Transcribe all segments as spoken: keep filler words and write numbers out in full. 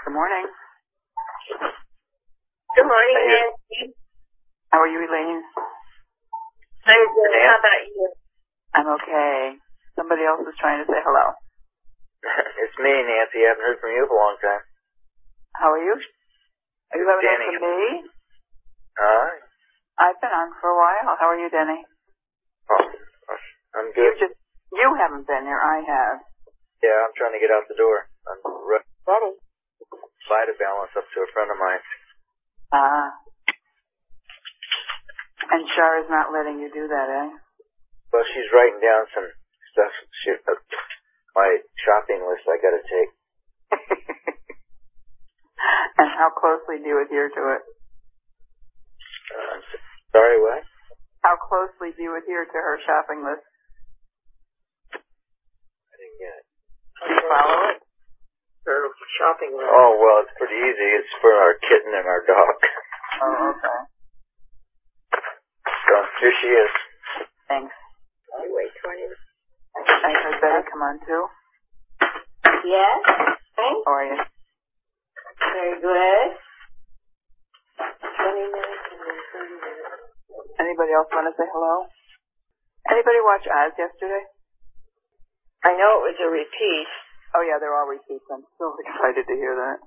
Good morning. Good morning, Nancy. How are you, Elaine? I'm good. How about you? I'm okay. Somebody else is trying to say hello. It's me, Nancy. I haven't heard from you for a long time. How are you? Are you having Danny. from me? Hi. I've been on for a while. How are you, Denny? Oh, I'm You good. just you haven't been here. I have. Yeah, I'm trying to get out the door. I'm running Daddy. Vita Balance up to a friend of mine. Ah. And Char is not letting you do that, eh? Well, she's writing down some stuff. She, uh, my shopping list I got to take. And how closely do you adhere to it? Uh, sorry, what? How closely do you adhere to her shopping list? I didn't get it. Do you follow it? Her shopping list. Oh, well, it's pretty easy. It's for our kitten and our dog. Oh, okay. So, here she is. Thanks. You wait twenty minutes. I heard Betty come on too. Yes? Thanks. How are you? Very good. twenty minutes and then thirty minutes. Anybody else want to say hello? Anybody watch Oz yesterday? I know it was a repeat. Oh, yeah, they're all repeats. I'm so excited to hear that.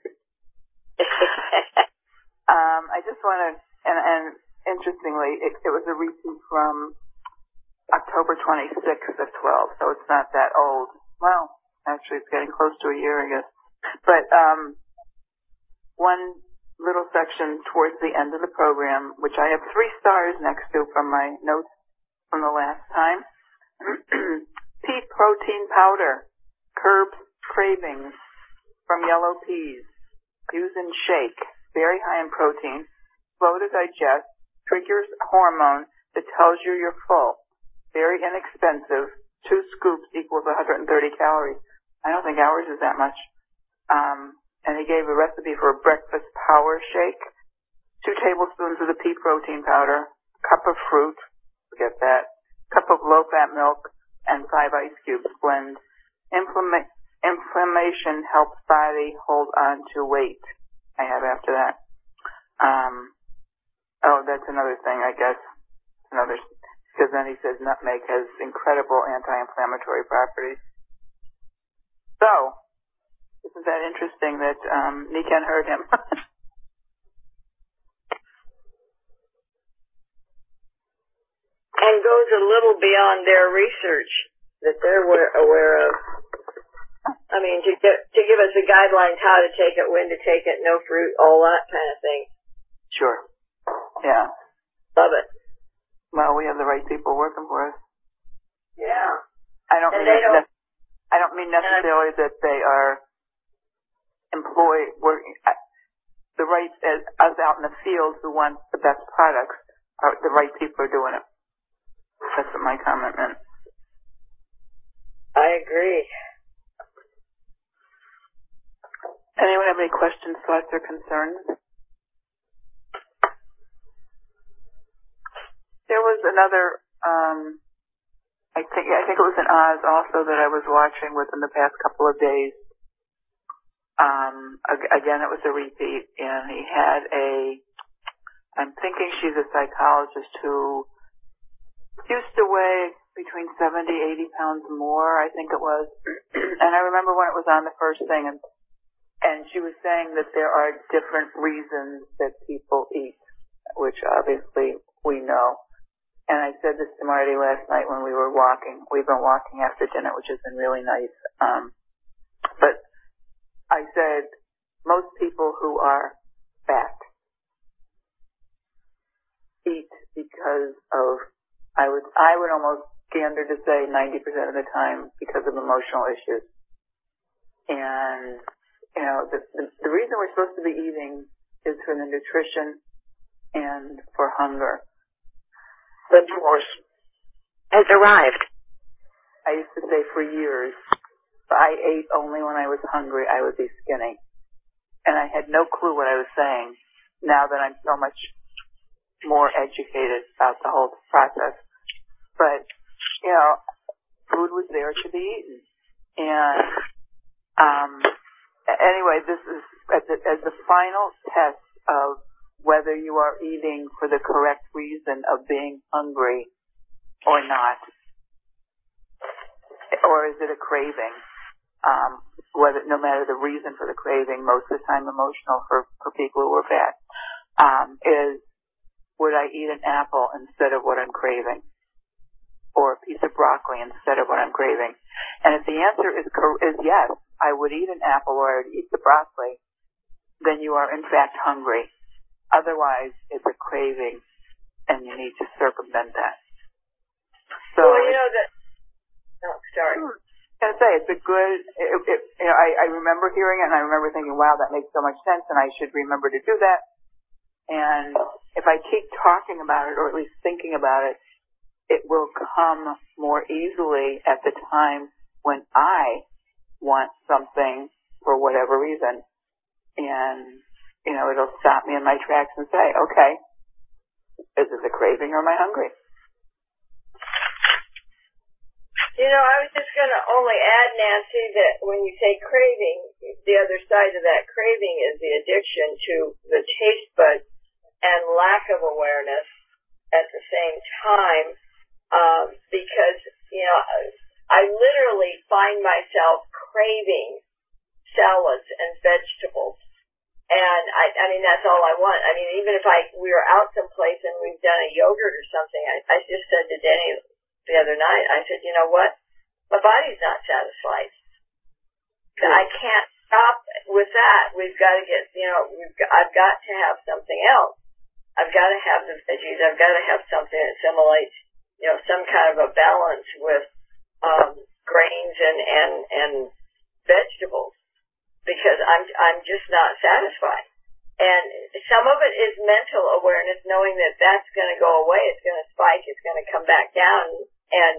um, I just want to, and, and interestingly, it, it was a repeat from October twenty-sixth of twelve, so it's not that old. Well, actually, it's getting close to a year, I guess. But um, one little section towards the end of the program, which I have three stars next to from my notes from the last time. Pea protein powder curbs cravings from yellow peas. Use in shake. Very high in protein. Slow to digest. Triggers hormone that tells you you're full. Very inexpensive. Two scoops equals one hundred thirty calories. I don't think ours is that much. Um, and he gave a recipe for a breakfast power shake. Two tablespoons of the pea protein powder. Cup of fruit. Forget that. Cup of low-fat milk. And five ice cubes. Blend. Inflama- inflammation helps body hold on to weight. I have after that. Um, oh, that's another thing, I guess. Another, because then he says nutmeg has incredible anti-inflammatory properties. So, isn't that interesting that um, Nikan heard him? And goes a little beyond their research that they're aware of. I mean, to get, to give us the guidelines how to take it, when to take it, no fruit, all that kind of thing. Sure. Yeah. Love it. Well, we have the right people working for us. Yeah. I don't and mean they don't, ne- I don't mean necessarily that they are employed working. The right as us out in the field who want the best products, are the right people are doing it. That's what my comment meant. I agree. Anyone have any questions, thoughts, or concerns? There was another, um, I think, I think it was an Oz also that I was watching within the past couple of days. Um, again, it was a repeat, and he had a, I'm thinking she's a psychologist who used to weigh between seventy, eighty pounds more, I think it was. And I remember when it was on the first thing, and And she was saying that there are different reasons that people eat, which obviously we know. And I said this to Marty last night when we were walking. We've been walking after dinner, which has been really nice. Um, but I said most people who are fat eat because of, I would, I would almost gander to say ninety percent of the time because of emotional issues. And you know, the, the, the reason we're supposed to be eating is for the nutrition and for hunger. The divorce has arrived. I used to say for years, if I ate only when I was hungry, I would be skinny. And I had no clue what I was saying now that I'm so much more educated about the whole process. But, you know, food was there to be eaten. And, um, anyway, this is as the, as the final test of whether you are eating for the correct reason of being hungry or not, or is it a craving? Um, whether no matter the reason for the craving, most of the time emotional for for people who are fat, um, is would I eat an apple instead of what I'm craving, or a piece of broccoli instead of what I'm craving? And if the answer is is yes, I would eat an apple or I would eat the broccoli, then you are in fact hungry. Otherwise, it's a craving, and you need to circumvent that. So, well, you know that. Oh, sorry. I was gonna say it's a good. It, it, you know, I, I remember hearing it, and I remember thinking, "Wow, that makes so much sense," and I should remember to do that. And if I keep talking about it, or at least thinking about it, it will come more easily at the time when I want something for whatever reason, and you know, it'll stop me in my tracks and say, okay, is it the craving or am I hungry? You know, I was just going to only add, Nancy, that when you say craving, the other side of that craving is the addiction to the taste buds and lack of awareness at the same time, um, because, you know, I literally find myself craving salads and vegetables. And I, I mean, that's all I want. I mean, even if I, we were out someplace and we've done a yogurt or something, I, I just said to Denny the other night, I said, you know what? My body's not satisfied. Mm. I can't stop with that. We've got to get, you know, we've got, I've got to have something else. I've got to have the veggies. I've got to have something that assimilates, you know, some kind of a balance with, um, grains and, and, and vegetables. Because I'm I'm just not satisfied. And some of it is mental awareness, knowing that that's going to go away, it's going to spike, it's going to come back down, and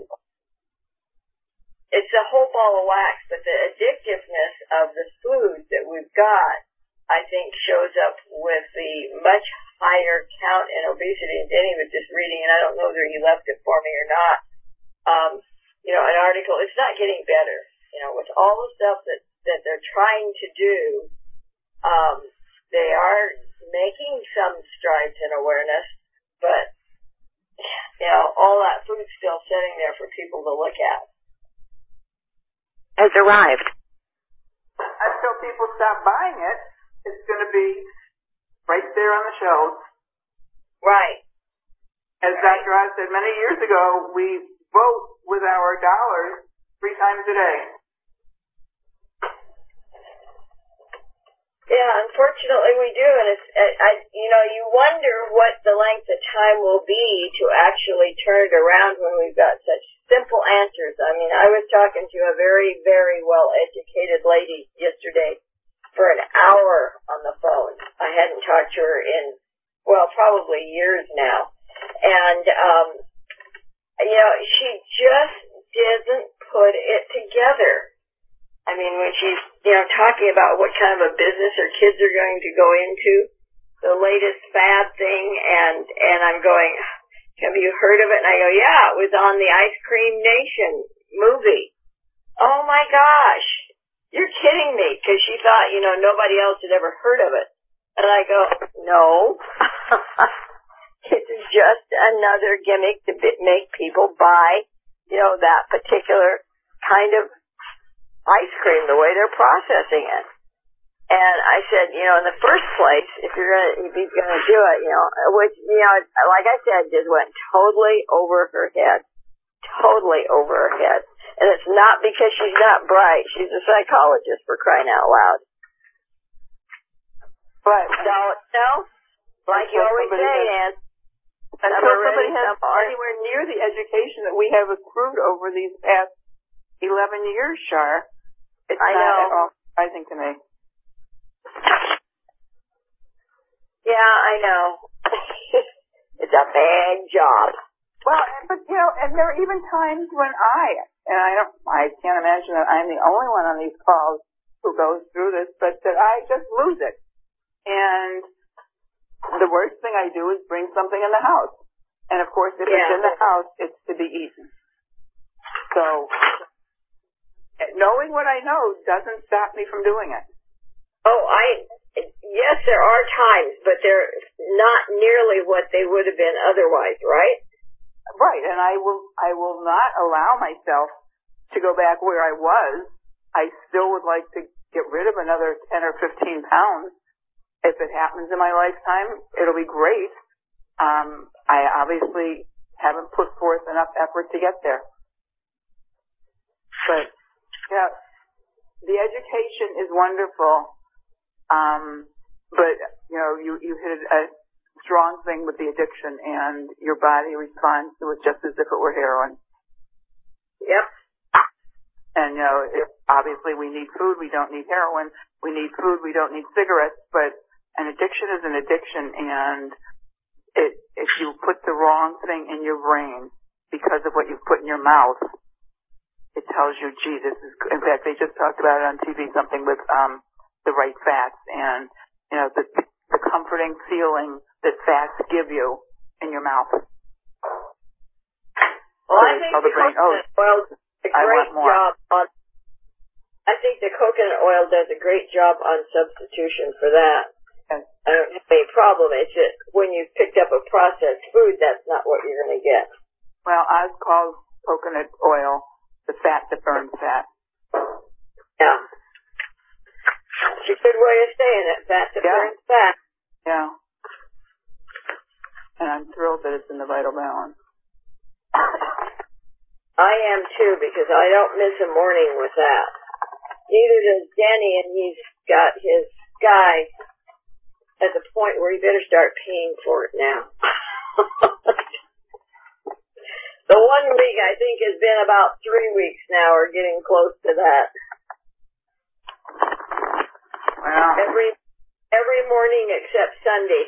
it's a whole ball of wax. But the addictiveness of the food that we've got, I think, shows up with the much higher count in obesity. And Denny was just reading, and I don't know whether he left it for me or not, um, you know, an article. It's not getting better. You know, with all the stuff that that they're trying to do, um, they are making some strides in awareness, but, you know, all that food's still sitting there for people to look at. Has arrived. Until people stop buying it, it's going to be right there on the shelves. Right. As Doctor Oz said many years ago, we vote with our dollars three times a day. Yeah, unfortunately we do, and it's, I, you know, you wonder what the length of time will be to actually turn it around when we've got such simple answers. I mean, I was talking to a very, very well-educated lady yesterday for an hour on the phone. I hadn't talked to her in, well, probably years now. And, um, you know, she just doesn't put it together. I mean, when she's, you know, talking about what kind of a business her kids are going to go into, the latest fad thing, and, and I'm going, have you heard of it? And I go, yeah, it was on the Ice Cream Nation movie. Oh my gosh, you're kidding me, because she thought, you know, nobody else had ever heard of it. And I go, no, it's just another gimmick to make people buy, you know, that particular kind of ice cream, the way they're processing it. And I said, you know, in the first place, if you're gonna, if he's gonna do it, you know, which, you know, like I said, just went totally over her head. Totally over her head. And it's not because she's not bright. She's a psychologist, for crying out loud. But, so, no, like you always say, Ann, until somebody has anywhere near the education that we have accrued over these past eleven years, Char, it's I not know. at all surprising to me. Yeah, I know. It's a bad job. Well, but you know, and there are even times when I, and I don't, I can't imagine that I'm the only one on these calls who goes through this, but that I just lose it. And the worst thing I do is bring something in the house. And of course, if yeah. it's in the house, it's to be eaten. So, knowing what I know doesn't stop me from doing it. Oh, I, yes, there are times, but they're not nearly what they would have been otherwise, right? Right, and I will, I will not allow myself to go back where I was. I still would like to get rid of another ten or fifteen pounds. If it happens in my lifetime, it'll be great. Um, I obviously haven't put forth enough effort to get there. But, yeah, the education is wonderful. Um, but, you know, you, you hit a strong thing with the addiction, and your body responds to it just as if it were heroin. Yep. And, you know, it, obviously we need food, we don't need heroin. We need food, we don't need cigarettes. But an addiction is an addiction, and it, if you put the wrong thing in your brain because of what you've put in your mouth, it tells you, gee, this is good. In fact, they just talked about it on T V, something with um the right fats, and, you know, the, the comforting feeling that fats give you in your mouth. Well, I think the brain, coconut oh, oil does a I great want more. job on, I think the coconut oil does a great job on substitution for that. Yes. I don't have any problem. It's just when you've picked up a processed food, that's not what you're going to get. Well, Oz calls coconut oil the fat that burns fat. Yeah. It's a good way of saying it, fat that Yeah. burns fat. Yeah. And I'm thrilled that it's in the Vital Balance. I am too, because I don't miss a morning with that. Neither does Denny, and he's got his guy at the point where he better start paying for it now. The one week I think has been about three weeks now, or getting close to that. Well, Every every morning except Sunday.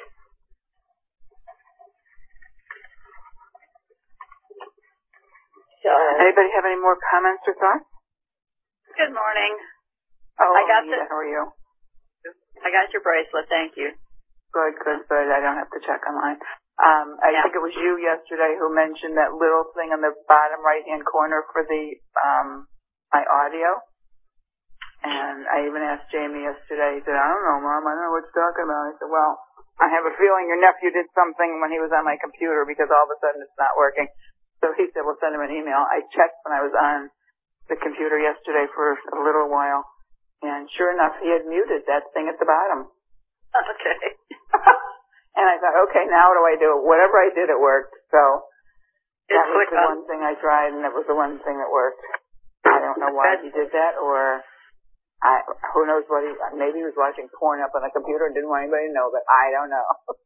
So, anybody have any more comments or thoughts? Good morning. Oh, I got Anita, the- how are you? I got your bracelet. Thank you. Good, good, good. I don't have to check online. Um, I Yeah. think it was you yesterday who mentioned that little thing in the bottom right-hand corner for the um, my audio. And I even asked Jamie yesterday. He said, I don't know, Mom. I don't know what you're talking about. I said, well, I have a feeling your nephew did something when he was on my computer because all of a sudden it's not working. So he said, well, send him an email. I checked when I was on the computer yesterday for a little while. And sure enough, he had muted that thing at the bottom. Okay. And I thought, okay, now what do I do? Whatever I did, it worked. So that was click the on- one thing I tried, and it was the one thing that worked. I don't know why he did that, or I, who knows what he, maybe he was watching porn up on the computer and didn't want anybody to know, but I don't know.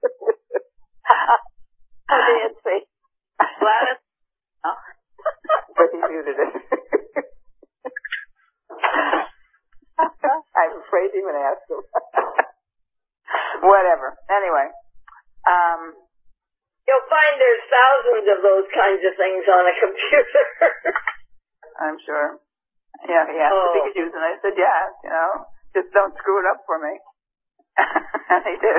Oh, Nancy. Gladys. Oh. But he muted it. I'm afraid to even ask him. Whatever. Anyway. Um, you'll find there's thousands of those kinds of things on a computer. I'm sure. Yeah, he asked Oh. if he could use it, and I said, yeah, you know, just don't screw it up for me. And he did.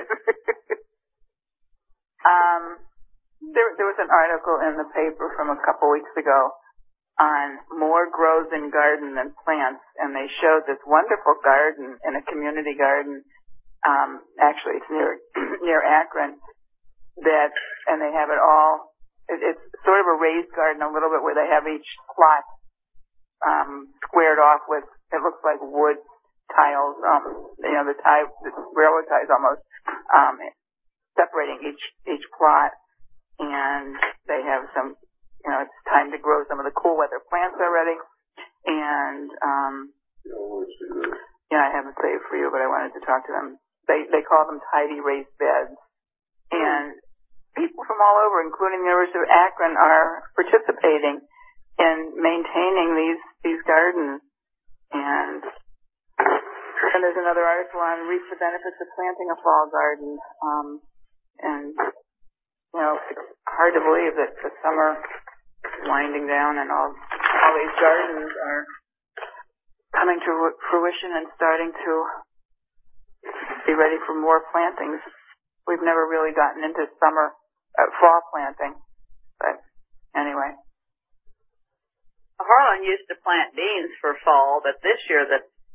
um, there, there was an article in the paper from a couple weeks ago on more grows in garden than plants, and they showed this wonderful garden in a community garden. Um, actually, it's near near Akron. That, and they have it all. It, it's sort of a raised garden, a little bit, where they have each plot um, squared off with, it looks like wood tiles. Um, you know, the tie, the railroad ties almost um, separating each each plot, and they have some. You know, it's time to grow some of the cool weather plants already. And, um, yeah, I haven't saved for you, but I wanted to talk to them. They, they call them tidy raised beds. And people from all over, including the University of Akron, are participating in maintaining these, these gardens. And, and there's another article on reap the benefits of planting a fall garden. Um, and, you know, it's hard to believe that the summer winding down and all all these gardens are coming to fruition and starting to be ready for more plantings. We've never really gotten into summer, uh, fall planting, but anyway. Harlan used to plant beans for fall, but this year the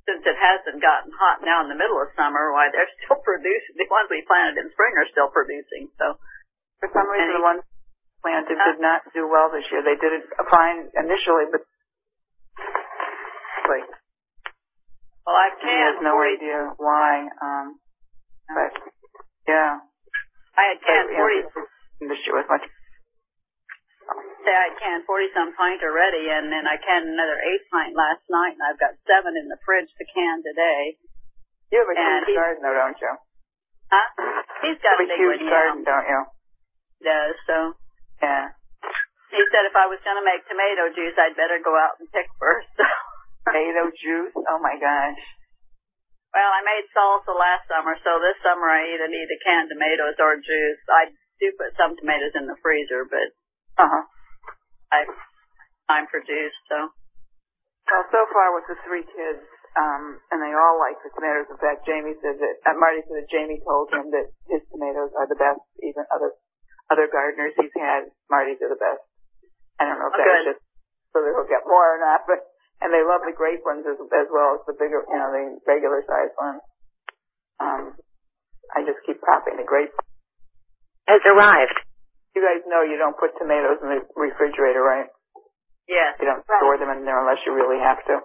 since it hasn't gotten hot now in the middle of summer, why they're still producing. The ones we planted in spring are still producing. So for some reason, the ones planted uh, did not do well this year. They did it fine initially, but like, well, I canned. There's no forty idea why. Um, but yeah, I had canned but, forty. Know, this year was much. Say I canned forty some pint already, and then I canned another eight pint last night, and I've got seven in the fridge to can today. You have a and huge garden, though, don't you? Huh? He's got you have a big huge one, garden, yeah. don't you? He does, so. Yeah. He said if I was going to make tomato juice, I'd better go out and pick first. Tomato juice? Oh my gosh. Well, I made salsa last summer, so this summer I either need the canned tomatoes or juice. I do put some tomatoes in the freezer, but. Uh huh. I time for juice, so. Well, so far with the three kids, um, and they all like the tomatoes. In fact, Jamie said that, uh, Marty said that Jamie told him that his tomatoes are the best. Even other, other gardeners he's had, Marty's are the best. I don't know if oh, that good. was just so that he'll get more or not, but, and they love the grape ones as, as well as the bigger, you know, the regular size ones. Um, I just keep popping the grape. Has arrived. You guys know you don't put tomatoes in the refrigerator, right? Yes. You don't store them in there unless you really have to.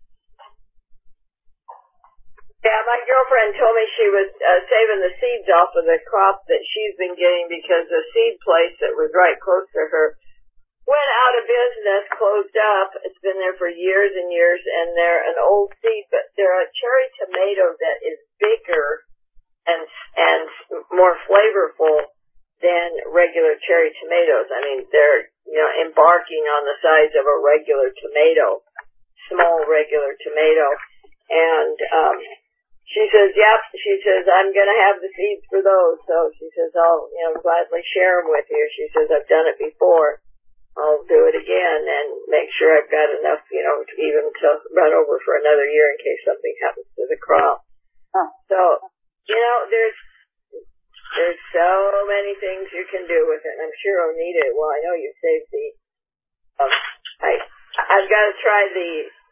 Yeah, my girlfriend told me she was uh, saving the seeds off of the crop that she's been getting because the seed place that was right close to her went out of business, closed up. It's been there for years and years, and they're an old seed, but they're a cherry tomato that is bigger and and more flavorful than regular cherry tomatoes. I mean, they're, you know, embarking on the size of a regular tomato, small regular tomato. And um she says, yep, she says, I'm going to have the seeds for those. So she says, I'll, you know, gladly share them with you. She says, I've done it before. I'll do it again and make sure I've got enough, you know, to even to run over for another year in case something happens to the crop. Huh. So, you know, there's There's so many things you can do with it, and I'm sure Onita, well, I know you saved the, um, I, I've got to try the,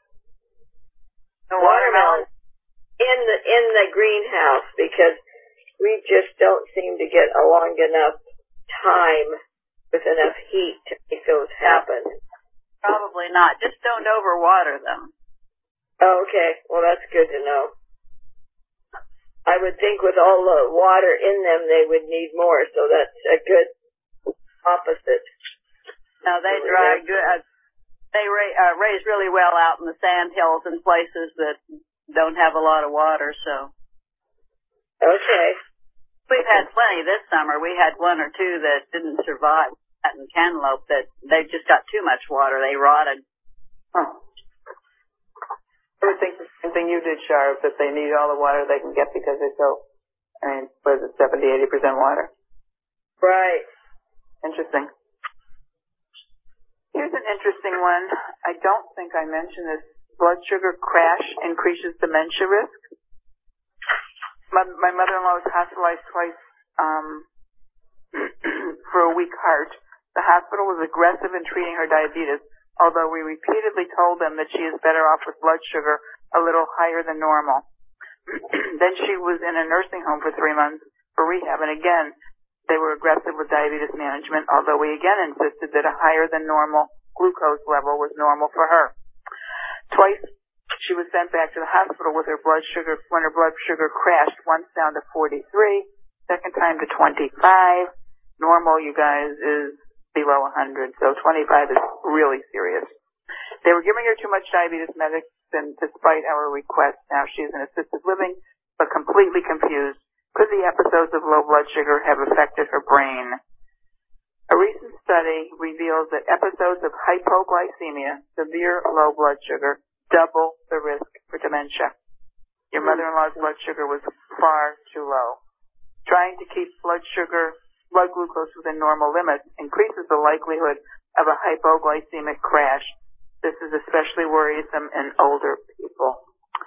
the watermelon in the, in the greenhouse because we just don't seem to get a long enough time with enough heat to make those happen. Probably not. Just don't overwater them. Oh, okay. Well, that's good to know. I would think with all the water in them, they would need more, so that's a good opposite. No, they dry good. Uh, they ra- uh, raise really well out in the sand hills and places that don't have a lot of water, so. Okay. We've had plenty this summer. We had one or two that didn't survive. That in cantaloupe that they just got too much water. They rotted. Huh. I would think the same thing you did, Sharp, that they need all the water they can get because they're so, I mean, what is it, seventy, eighty percent water? Right. Interesting. Here's an interesting one. I don't think I mentioned this. Blood sugar crash increases dementia risk. My, my mother-in-law was hospitalized twice um, for a weak heart. The hospital was aggressive in treating her diabetes, although we repeatedly told them that she is better off with blood sugar a little higher than normal. Then she was in a nursing home for three months for rehab, and again, they were aggressive with diabetes management, although we again insisted that a higher than normal glucose level was normal for her. Twice she was sent back to the hospital with her blood sugar, when her blood sugar crashed, once down to forty-three, second time to twenty-five. Normal, you guys, is below one hundred, so twenty-five is really serious. They were giving her too much diabetes medicine despite our request. Now she's in assisted living, but completely confused. Could the episodes of low blood sugar have affected her brain? A recent study reveals that episodes of hypoglycemia, severe low blood sugar, double the risk for dementia. Your mother-in-law's blood sugar was far too low. Trying to keep blood sugar, blood glucose within normal limits increases the likelihood of a hypoglycemic crash. This is especially worrisome in older people.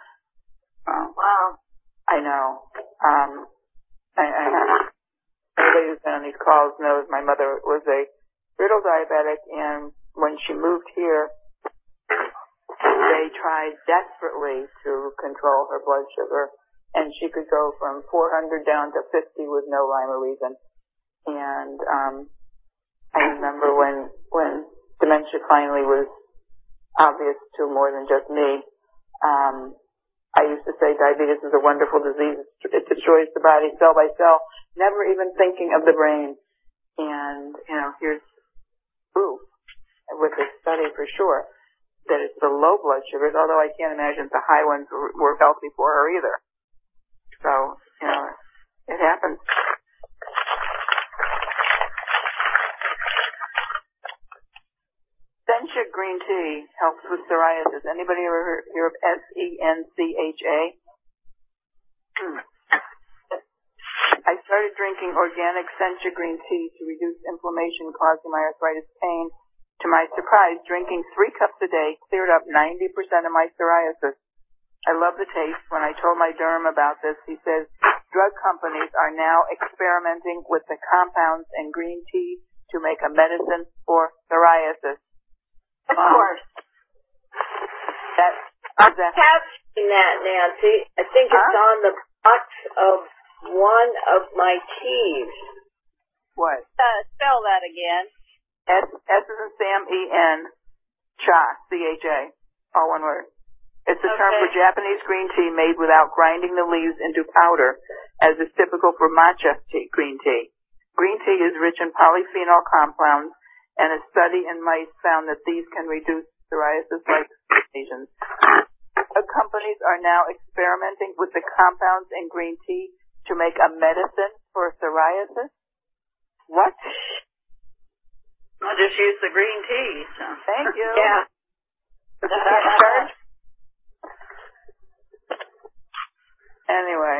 Oh, wow. I know. Um, I, I, everybody who's been on these calls knows my mother was a brittle diabetic, and when she moved here, they they tried desperately to control her blood sugar, and she could go from four hundred down to fifty with no rhyme or reason. And um, I remember when when dementia finally was obvious to more than just me. Um, I used to say diabetes is a wonderful disease. It destroys the body cell by cell, never even thinking of the brain. And, you know, here's proof with this study for sure that it's the low blood sugars, although I can't imagine the high ones were, were healthy for her either. So, you know, it happens. Sencha green tea helps with psoriasis. Anybody ever hear of S E N C H A? Hmm. I started drinking organic Sencha green tea to reduce inflammation causing my arthritis pain. To my surprise, drinking three cups a day cleared up ninety percent of my psoriasis. I love the taste. When I told my derm about this, he says drug companies are now experimenting with the compounds in green tea to make a medicine for psoriasis. Of course. That, I have seen that, Nancy. I think it's huh? on the box of one of my teas. What? Uh, spell that again. S, S is in Sam, E N, cha, C H A, all one word. It's a okay. term for Japanese green tea made without grinding the leaves into powder, as is typical for matcha tea, green tea. Green tea is rich in polyphenol compounds, and a study in mice found that these can reduce psoriasis-like lesions. Drug companies are now experimenting with the compounds in green tea to make a medicine for psoriasis. What? I'll just use the green tea. So. Thank you. Yeah. Anyway.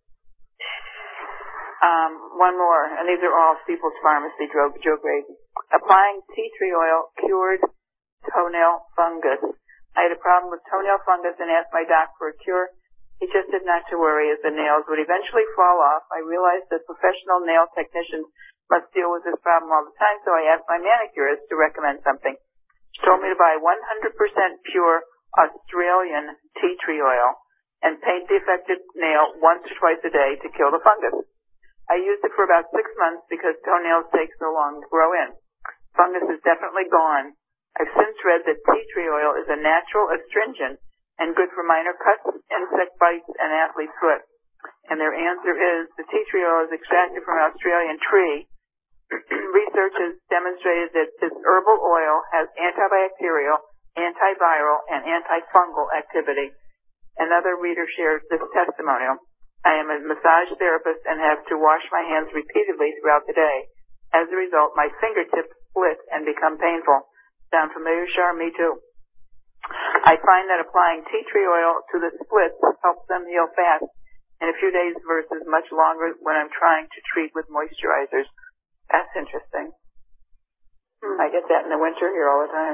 Um, one more, and these are all People's Pharmacy, Joe, Joe Grady. Applying tea tree oil cured toenail fungus. I had a problem with toenail fungus and asked my doc for a cure. He just said not to worry as the nails would eventually fall off. I realized that professional nail technicians must deal with this problem all the time, so I asked my manicurist to recommend something. She told me to buy one hundred percent pure Australian tea tree oil and paint the affected nail once or twice a day to kill the fungus. I used it for about six months because toenails take so long to grow in. Fungus is definitely gone. I've since read that tea tree oil is a natural astringent and good for minor cuts, insect bites, and athlete's foot. And their answer is the tea tree oil is extracted from an Australian tree. Research has demonstrated that this herbal oil has antibacterial, antiviral, and antifungal activity. Another reader shares this testimonial. I am a massage therapist and have to wash my hands repeatedly throughout the day. As a result, my fingertips split and become painful. Sound familiar, Char? Me too. I find that applying tea tree oil to the splits helps them heal fast in a few days versus much longer when I'm trying to treat with moisturizers. That's interesting. I get that in the winter here all the time.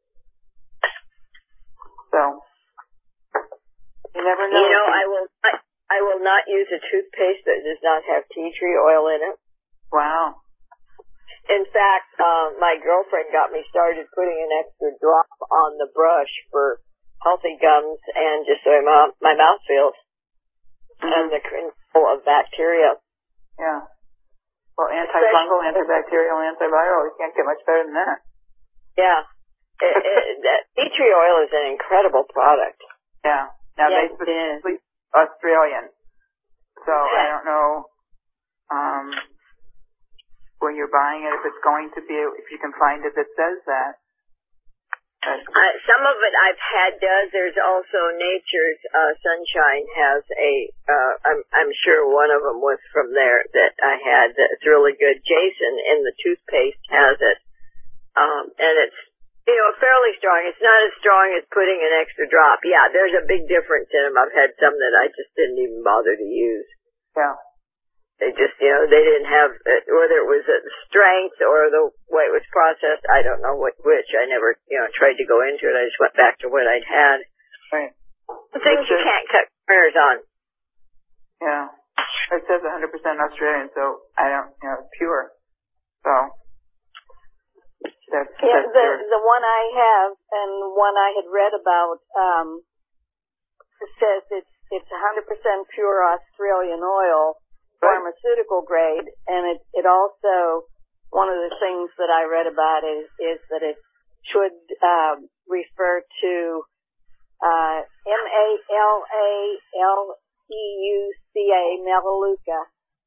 So, you never know. You know, I will not, I will not use a toothpaste that does not have tea tree oil in it. Wow. In fact, uh, my girlfriend got me started putting an extra drop on the brush for healthy gums and just so my, my mouth feels mm-hmm. and the control of bacteria. Yeah. Well, antifungal, antibacterial, antiviral, you can't get much better than that. Yeah. it, it, that tea tree oil is an incredible product. Yeah. Now, yes, they specifically Australian. So, okay. I don't know, um, when you're buying it, if it's going to be, if you can find it that says that. Uh, some of it I've had does. There's also Nature's uh, Sunshine has a, uh, I'm, I'm sure one of them was from there that I had that's really good. Jason in the toothpaste has it. Um, and it's, you know, fairly strong. It's not as strong as putting an extra drop. Yeah, there's a big difference in them. I've had some that I just didn't even bother to use. Yeah. They just, you know, they didn't have, uh, whether it was the strength or the way it was processed, I don't know what, which. I never, you know, tried to go into it. I just went back to what I'd had. Right. Things you can't cut corners on. Yeah. It says one hundred percent Australian, so I don't, you know, it's pure. So, That's, Yeah, that's the your, the one I have and one I had read about um, says it's it's one hundred percent pure Australian oil, right. pharmaceutical grade, and it it also, one of the things that I read about is is that it should um, refer to uh, M A L A L E U C A, Melaleuca.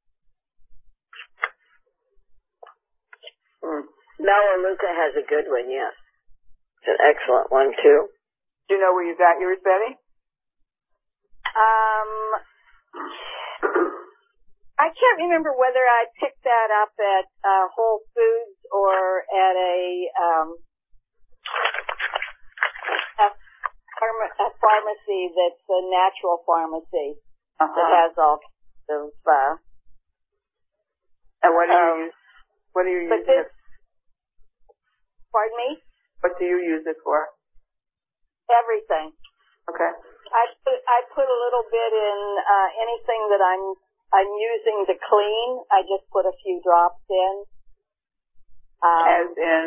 Mm. Melaleuca has a good one, yes. It's an excellent one, too. Do you know where you got yours, Betty? Um, I can't remember whether I picked that up at uh, Whole Foods or at a um, a, pharma- a pharmacy that's a natural pharmacy Uh-huh. that has all kinds of. Uh, And what do you um, use? What do you but use this, it? pardon me, What do you use it for? everything. Okay. I put I put a little bit in uh, anything that I'm I'm using to clean. I just put a few drops in. Um, As in?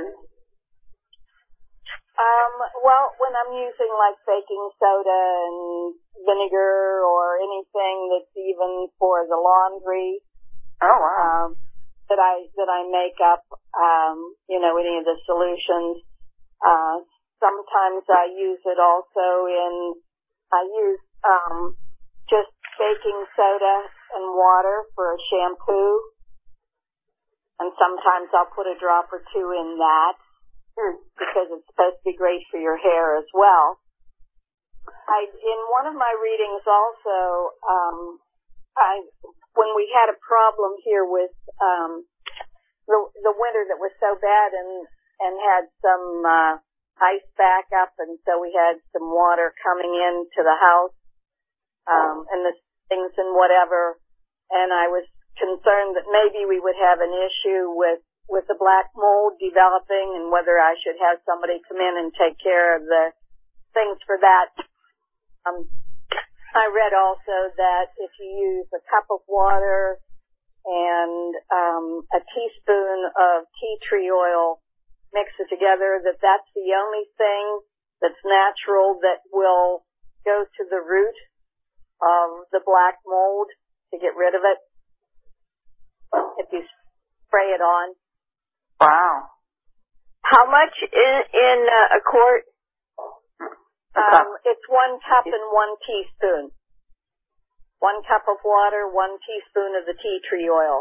Um, well, when I'm using like baking soda and vinegar or anything that's even for the laundry, Oh, wow. um, that I that I make up, um, you know, any of the solutions. Uh, sometimes I use it also in. I use um, just baking soda and water for a shampoo, and sometimes I'll put a drop or two in that. Because it's supposed to be great for your hair as well. I, in one of my readings also, um, I, when we had a problem here with, um, the, the winter that was so bad and, and had some, uh, ice backup, and so we had some water coming into the house, um, and the things and whatever, and I was concerned that maybe we would have an issue with with the black mold developing and whether I should have somebody come in and take care of the things for that. Um, I read also that if you use a cup of water and um, a teaspoon of tea tree oil, mix it together, that that's the only thing that's natural that will go to the root of the black mold to get rid of it if you spray it on. Wow. How much in, in uh, a quart? Um, it's one cup and one teaspoon. One cup of water, one teaspoon of the tea tree oil.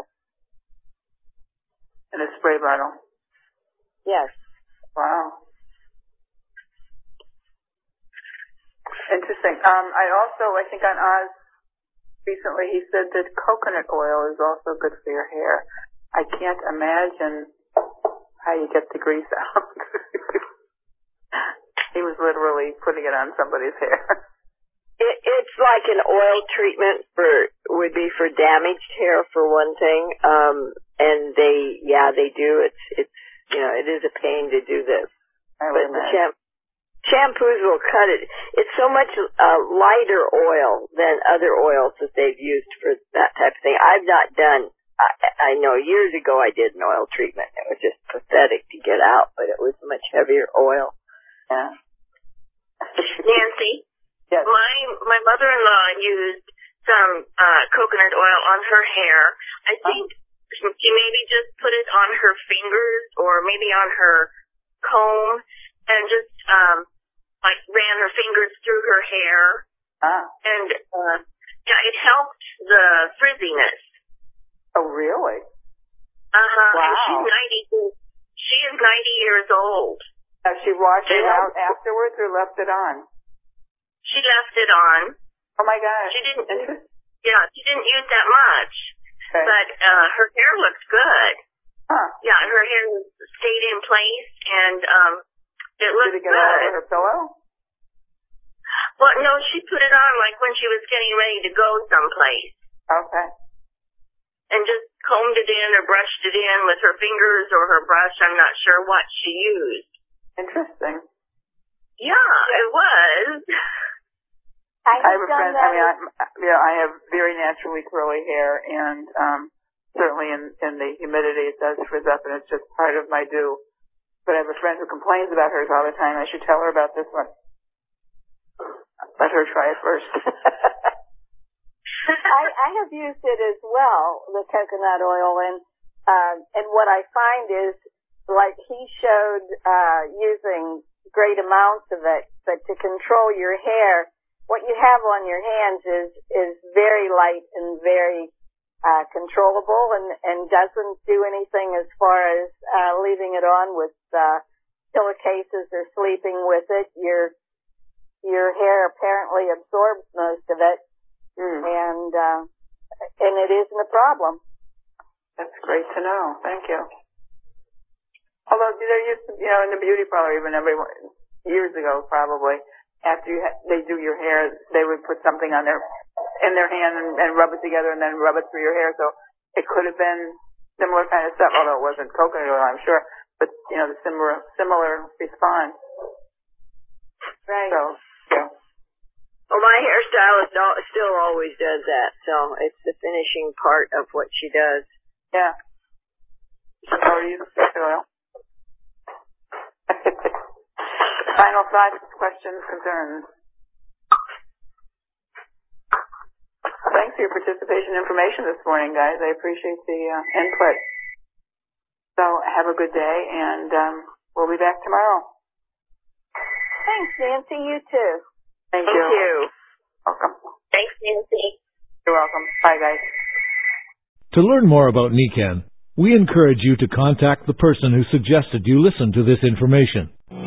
In a spray bottle. Yes. Wow. Interesting. Um, I also, I think on Oz recently, he said that coconut oil is also good for your hair. I can't imagine how you get the grease out. He was literally putting it on somebody's hair. It, it's like an oil treatment for, would be for damaged hair for one thing. Um, and they, yeah, they do. It's, it's, you know, it is a pain to do this. I but would the imagine. sham- shampoos will cut it. It's so much uh, lighter oil than other oils that they've used for that type of thing. I've not done, I, I know years ago I did an oil treatment. It was just pathetic to get out, but it was much heavier oil. Yeah. Nancy, Yes. my my mother-in-law used some uh, coconut oil on her hair. I think she maybe just put it on her fingers or maybe on her comb and just um like ran her fingers through her hair. Ah. And uh, yeah, it helped the frizziness. Oh, really? Uh-huh. Wow. And she's ninety. She is ninety years old. Has she washed it Yeah. out afterwards or left it on? She left it on. Oh my gosh. She didn't. Interesting. Yeah, she didn't use that much. Okay. But uh, her hair looked good. Huh. Yeah, her hair stayed in place, and um, it looked Did it get all good. over her pillow? Well, no, she put it on like when she was getting ready to go someplace, Okay. and just combed it in or brushed it in with her fingers or her brush. I'm not sure what she used. Interesting. Yeah, it was. I I have have a done friend, that. I mean, I, you know, I have very naturally curly hair, and um, certainly in, in the humidity it does frizz up, and it's just part of my do. but I have a friend who complains about hers all the time. I should tell her about this one. Let her try it first. I, I have used it as well, the coconut oil, and uh, and what I find is, like he showed, uh, using great amounts of it, but to control your hair, what you have on your hands is is very light and very uh, controllable, and and doesn't do anything as far as uh, leaving it on with uh, pillowcases or sleeping with it. Your your hair apparently absorbs most of it. Mm. And, uh, and it isn't a problem. That's great to know. Thank you. Although there used to, you know, in the beauty parlor, even everyone, years ago probably, after you ha- they do your hair, they would put something on their, in their hand and, and rub it together and then rub it through your hair. So it could have been similar kind of stuff, although it wasn't coconut oil, I'm sure. But, you know, the similar, similar response. Right. So, yeah. Well, my hairstylist still always does that, so it's the finishing part of what she does. Yeah. How are you? Oil. Final thoughts, questions, concerns? Thanks for your participation and information this morning, guys. I appreciate the uh, input. So have a good day, and um, we'll be back tomorrow. Thanks, Nancy. You too. Thank, Thank you. you. Welcome. Thanks, Nancy. You're welcome. Bye, guys. To learn more about Nican, we encourage you to contact the person who suggested you listen to this information.